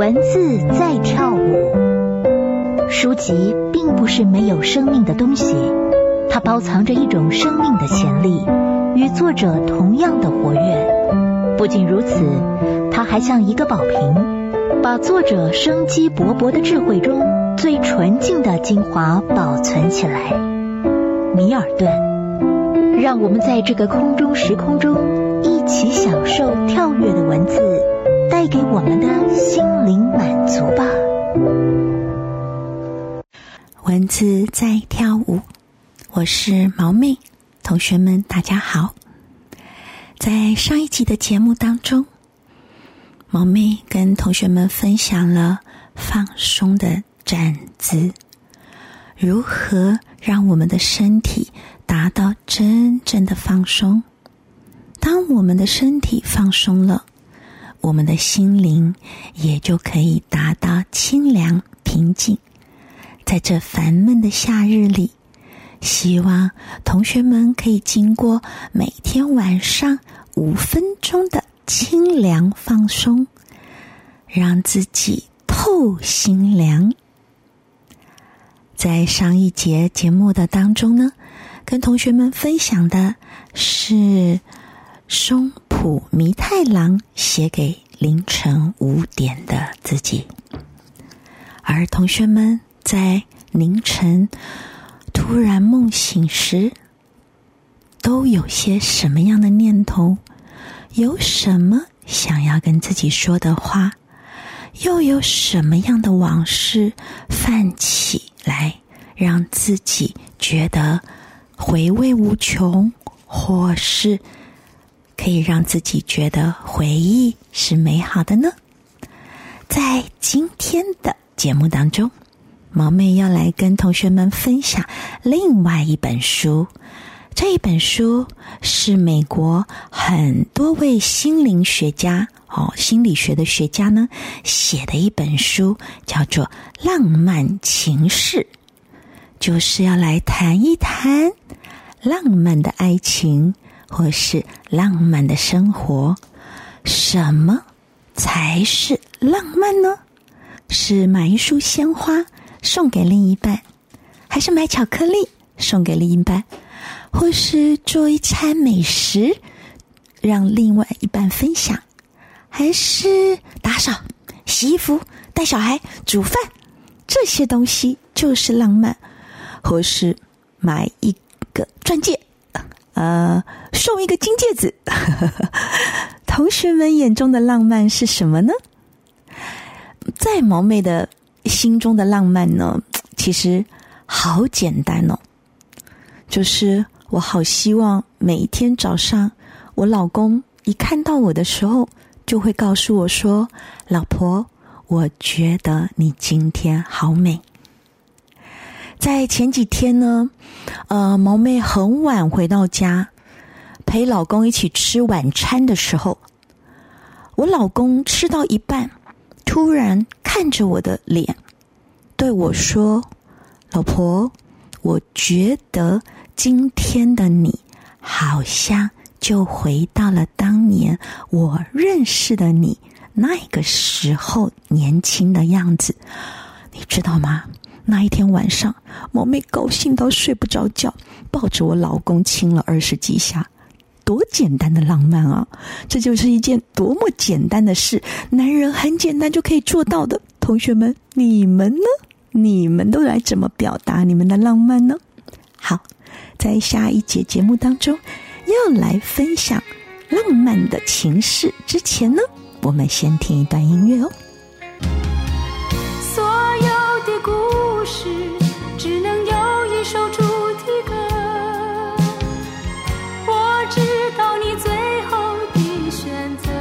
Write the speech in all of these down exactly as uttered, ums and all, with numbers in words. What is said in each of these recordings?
文字在跳舞。书籍并不是没有生命的东西，它包藏着一种生命的潜力，与作者同样的活跃。不仅如此，它还像一个宝瓶，把作者生机勃勃的智慧中最纯净的精华保存起来。米尔顿，让我们在这个空中时空中一起享受跳跃的文字带给我们的心灵满足吧。 文字在跳舞，我是毛妹，同学们大家好。在上一集的节目当中，毛妹跟同学们分享了放松的站姿，如何让我们的身体达到真正的放松。当我们的身体放松了，我们的心灵也就可以达到清凉平静。在这烦闷的夏日里，希望同学们可以经过每天晚上五分钟的清凉放松，让自己透心凉。在上一节节目的当中呢，跟同学们分享的是松浦弥太郎写给凌晨五点的自己，而同学们在凌晨突然梦醒时，都有些什么样的念头？有什么想要跟自己说的话？又有什么样的往事泛起来，让自己觉得回味无穷，或是可以让自己觉得回忆是美好的呢？在今天的节目当中，毛妹要来跟同学们分享另外一本书。这一本书是美国很多位心灵学家哦，心理学的学家呢写的一本书，叫做《浪漫情事》，就是要来谈一谈浪漫的爱情或是浪漫的生活。什么才是浪漫呢？是买一束鲜花送给另一半，还是买巧克力送给另一半，或是做一餐美食让另外一半分享，还是打扫、洗衣服、带小孩、煮饭，这些东西就是浪漫。或是买一个钻戒，呃，送一个金戒指。同学们眼中的浪漫是什么呢？在毛妹的心中的浪漫呢，其实好简单哦，就是我好希望每一天早上，我老公一看到我的时候，就会告诉我说：“老婆，我觉得你今天好美。”在前几天呢，呃，毛妹很晚回到家，陪老公一起吃晚餐的时候，我老公吃到一半，突然看着我的脸，对我说：“老婆，我觉得今天的你好像就回到了当年我认识的你那个时候年轻的样子。”你知道吗？那一天晚上，毛妹高兴到睡不着觉，抱着我老公亲了二十几下。多简单的浪漫啊！这就是一件多么简单的事，男人很简单就可以做到的。同学们，你们呢？你们都来怎么表达你们的浪漫呢？好，在下一节节目当中要来分享浪漫的情事之前呢，我们先听一段音乐哦。 所有的故事只能有一首主题歌，我知道你最后的选择，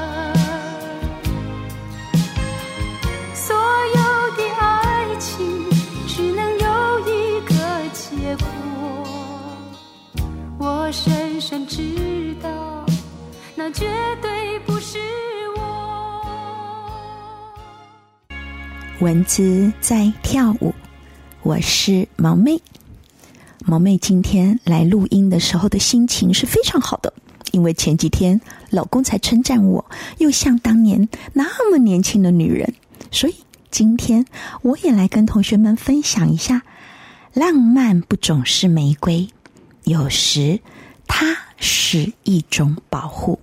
所有的爱情只能有一个结果，我深深知道那绝对不是文字在跳舞，我是毛妹。毛妹今天来录音的时候的心情是非常好的，因为前几天老公才称赞我又像当年那么年轻的女人， 所以今天我也来跟同学们分享一下，浪漫不总是玫瑰，有时它是一种保护。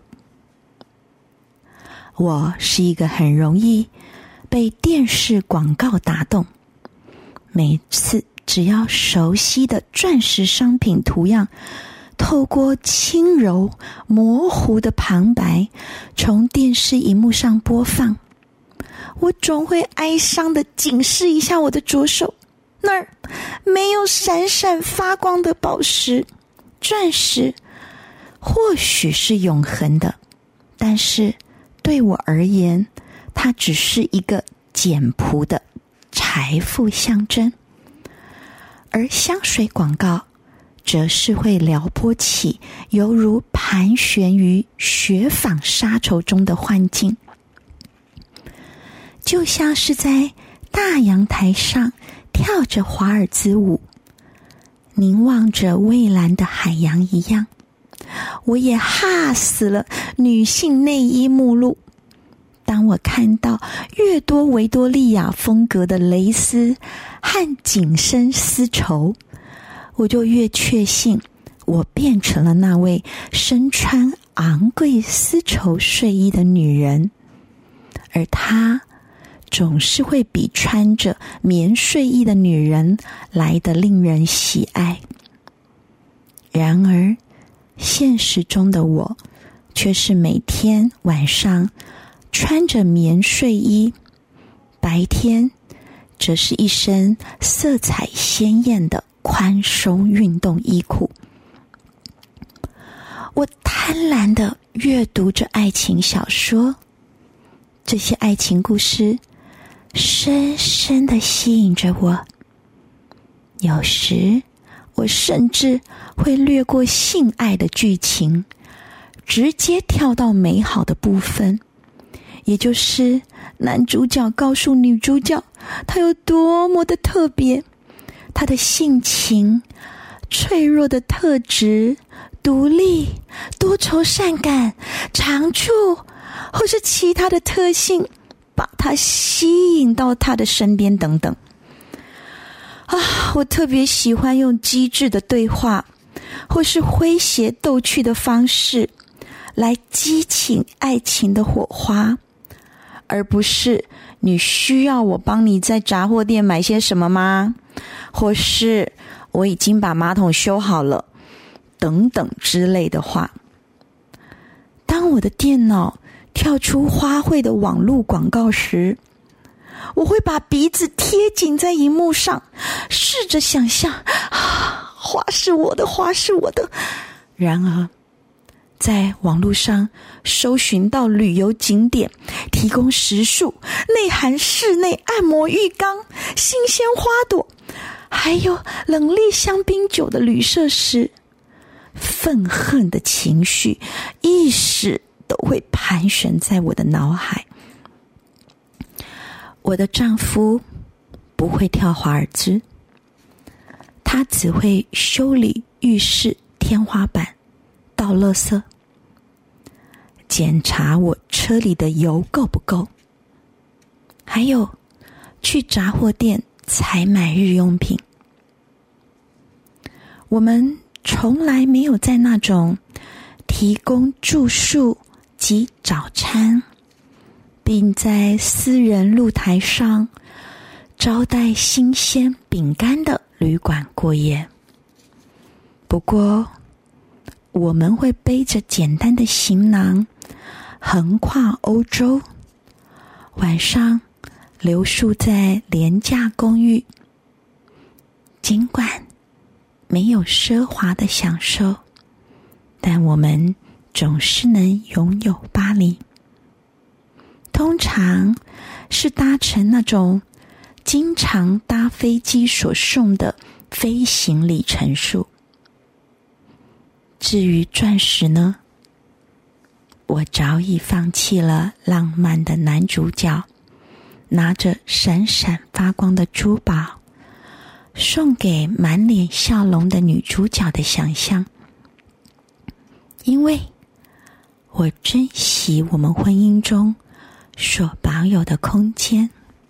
我是一个很容易被电视广告打动，每次只要熟悉的钻石商品图样透过轻柔模糊的旁白从电视荧幕上播放，我总会哀伤地警示一下我的左手，那儿没有闪闪发光的宝石。钻石或许是永恒的，但是对我而言，它只是一个简朴的财富象征。而香水广告则是会撩拨起犹如盘旋于雪纺纱绸中的幻境，就像是在大阳台上跳着华尔兹舞，凝望着蔚蓝的海洋一样。我也哈死了女性内衣目录，当我看到越多维多利亚风格的蕾丝和紧身丝绸，我就越确信我变成了那位身穿昂贵丝绸睡衣的女人，而她总是会比穿着棉睡衣的女人来得令人喜爱。然而现实中的我却是每天晚上穿着棉睡衣，白天则是一身色彩鲜艳的宽松运动衣裤。我贪婪地阅读着爱情小说，这些爱情故事深深地吸引着我。有时我甚至会略过性爱的剧情，直接跳到美好的部分，也就是男主角告诉女主角他有多么的特别，他的性情、脆弱的特质、独立、多愁善感、长处或是其他的特性把他吸引到他的身边等等。啊，我特别喜欢用机智的对话或是诙谐逗趣的方式来激起爱情的火花，而不是你需要我帮你在杂货店买些什么吗？或是我已经把马桶修好了等等之类的话。当我的电脑跳出花卉的网络广告时，我会把鼻子贴紧在荧幕上，试着想象啊，花是我的，花是我的。然而在网络上搜寻到旅游景点提供食宿、内含室内按摩浴缸、新鲜花朵还有冷冽香槟酒的旅社时，愤恨的情绪一时都会盘旋在我的脑海。我的丈夫不会跳华尔兹，他只会修理浴室天花板、倒垃圾、检查我车里的油够不够，还有去杂货店采买日用品。我们从来没有在那种提供住宿及早餐，并在私人露台上招待新鲜饼干的旅馆过夜。不过我们会背着简单的行囊横跨欧洲，晚上留宿在廉价公寓，尽管没有奢华的享受，但我们总是能拥有巴黎。通常是搭乘那种经常搭飞机所送的飞行里程数。至于钻石呢，我早已放弃了浪漫的男主角拿着闪闪发光的珠宝送给满脸笑容的女主角的想象，因为我珍惜我们婚姻中所保有的空间。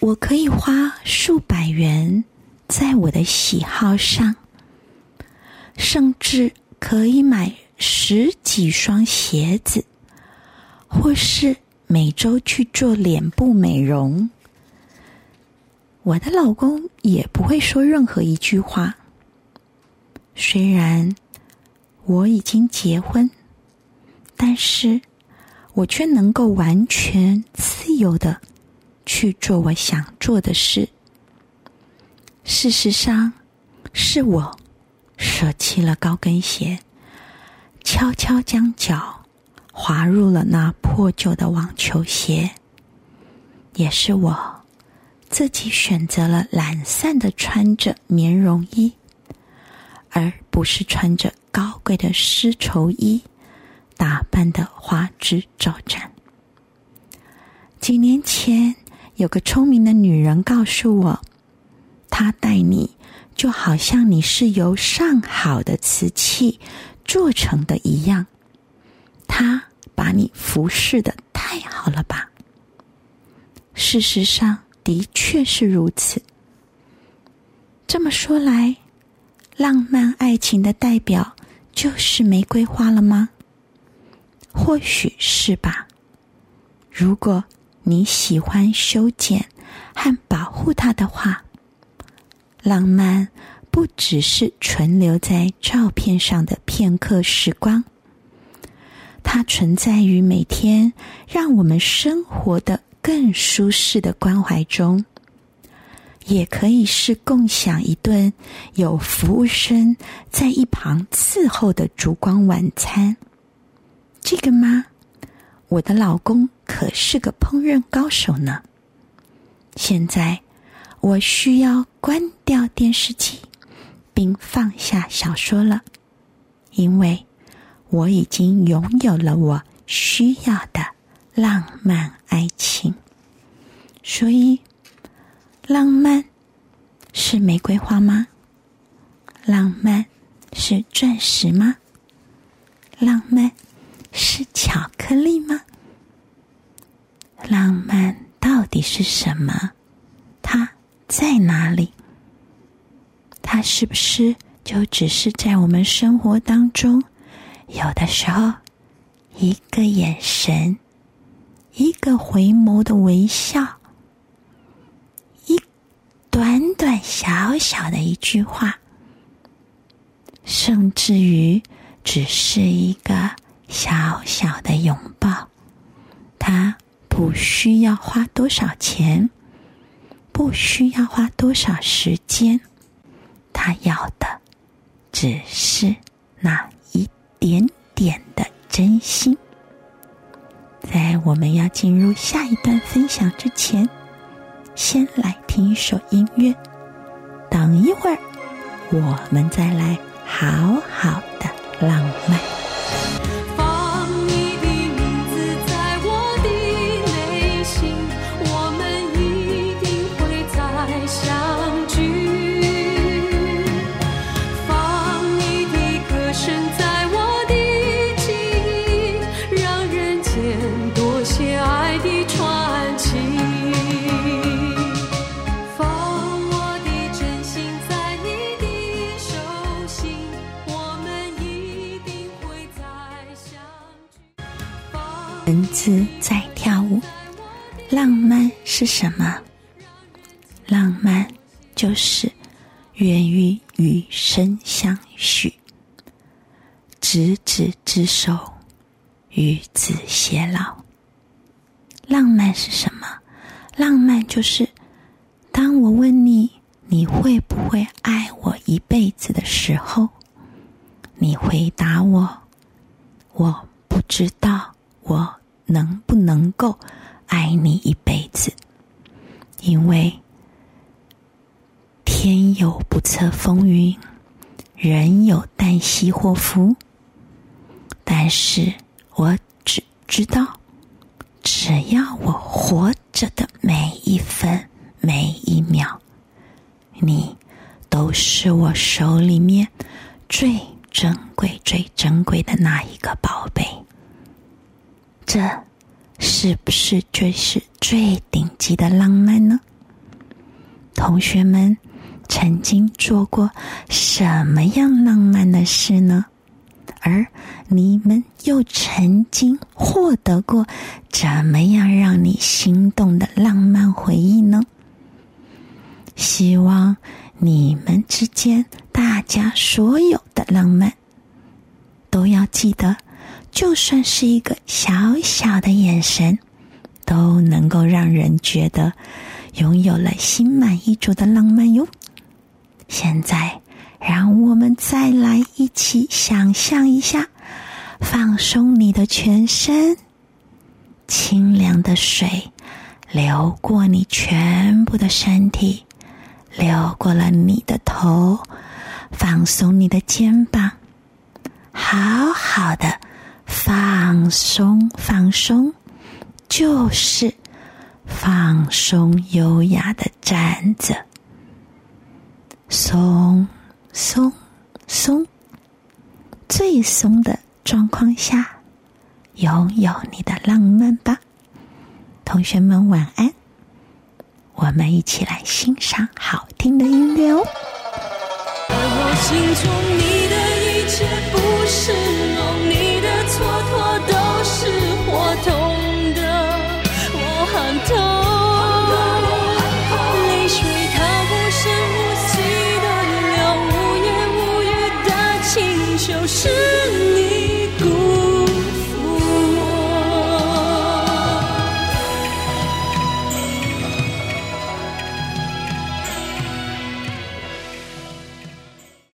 我可以花数百元在我的喜好上，甚至可以买十几双鞋子，或是每周去做脸部美容。我的老公也不会说任何一句话。虽然我已经结婚，但是我却能够完全自由的去做我想做的事。事实上，是我舍弃了高跟鞋，悄悄将脚滑入了那破旧的网球鞋。也是我自己选择了懒散的穿着棉绒衣，而不是穿着高贵的丝绸衣，打扮的花枝招展。几年前，有个聪明的女人告诉我，她待你就好像你是由上好的瓷器做成的一样，她把你服侍得太好了吧？事实上，的确是如此。这么说来，浪漫爱情的代表就是玫瑰花了吗？或许是吧。如果你喜欢修剪和保护它的话，浪漫不只是存留在照片上的片刻时光，它存在于每天让我们生活的更舒适的关怀中，也可以是共享一顿有服务生在一旁伺候的烛光晚餐。这个吗？我的老公可是个烹饪高手呢。现在我需要关掉电视机，并放下小说了，因为我已经拥有了我需要的浪漫爱情。所以，浪漫是玫瑰花吗？浪漫是钻石吗？浪漫是巧克力吗？浪漫到底是什么？它在哪里？它是不是就只是在我们生活当中，有的时候一个眼神，一个回眸的微笑，一短短小小的一句话，甚至于只是一个小小的拥抱，它不需要花多少钱，不需要花多少时间，它要的只是那一点点的真心。在我们要进入下一段分享之前，先来听一首音乐，等一会儿我们再来好好的浪漫。蚊子在跳舞。浪漫是什么？浪漫就是愿与余生相许，执子之手，与子偕老。浪漫是什么？浪漫就是当我问你，你会不会爱我一辈子的时候，你回答我，我不知道我能不能够爱你一辈子，因为天有不测风云，人有旦夕祸福。但是我只知道，只要我活着的每一分每一秒，你都是我手里面最珍贵最珍贵的那一个宝贝。这是不是就是最顶级的浪漫呢？ 同学们曾经做过什么样浪漫的事呢？而你们又曾经获得过怎么样让你心动的浪漫回忆呢？希望你们之间大家所有的浪漫都要记得，就算是一个小小的眼神，都能够让人觉得拥有了心满意足的浪漫哟。现在让我们再来一起想象一下，放松你的全身，清凉的水流过你全部的身体，流过了你的头，放松你的肩膀，好好的放松放松，就是放松优雅的站着，松松松，最松的状况下拥有你的浪漫吧。同学们晚安，我们一起来欣赏好听的音乐哦。 而我心中你的一切不是梦，你的蹉跎都是活痛的，我很痛，泪水它无声无息的流，无言无语的请求是